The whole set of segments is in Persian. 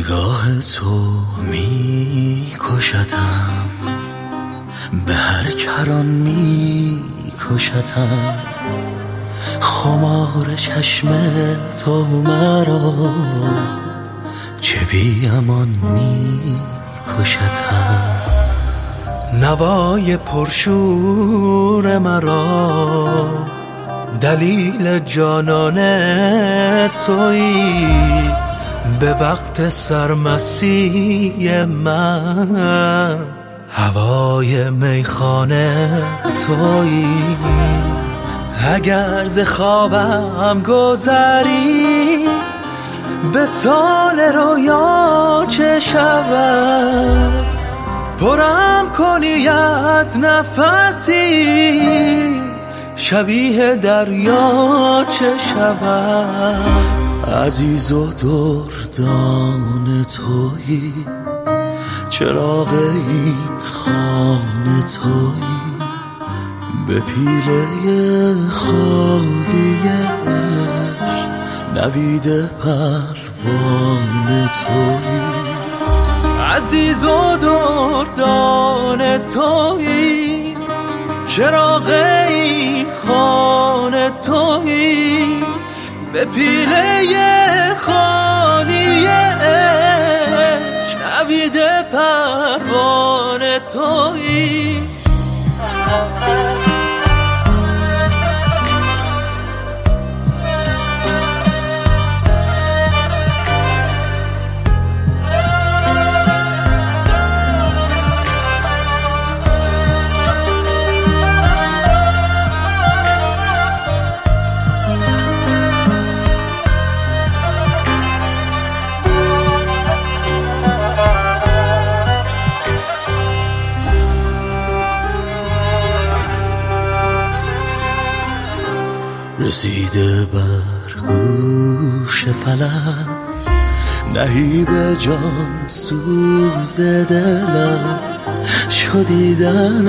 نگاه تو می کشتم، به هر کران می کشتم. خمار چشم تو مرا چه بی امان می کشتم. نوای پرشور مرا دلیل جانان تویی، به وقت سرمستی من هوای میخانه تویی. اگر ز خوابم گذری به سال رویا چه شود، پرم کنی از نفسی شبیه دریا چه شود. عزیز و دردان تویی، چراغ این خانه تویی، به پیله خالی عشق نوید پروانه تویی. عزیز و دردان تویی، چراغ این خانه تویی، به پیله خالی عشق نوید پروانه تویی. رسیده بر گوش فلک نهیب جان سوز دلم، شدیدن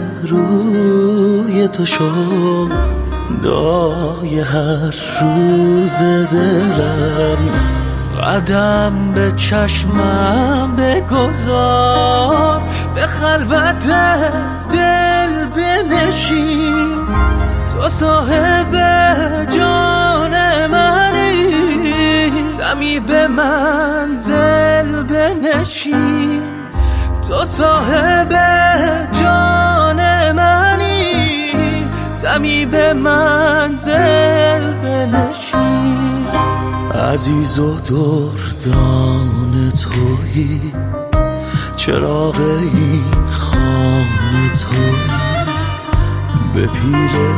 روی تو شد دعای هر روز دلم. قدم به چشمم بگذار، به خلوت دل بنشین، تو صاحب جان منی، دمی به منزل بنشین. تو صاحب جان منی، دمی به منزل بنشین. عزیز و دردان تویی، چراغ این خانه تویی، به پیله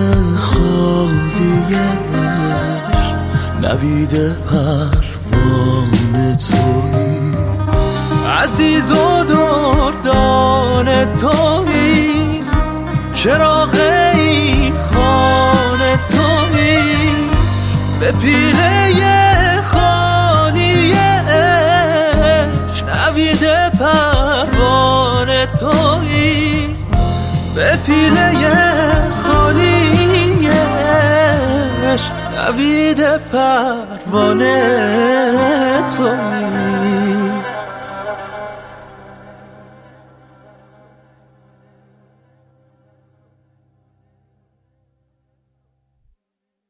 خالی عشق نوید پروانه تویی. عزیز و دردان تویی، چراغ این خانه تویی، به پیله خالی عشق نوید پروانه تویی، به پیله خالی عشق نوید پروانه تویی.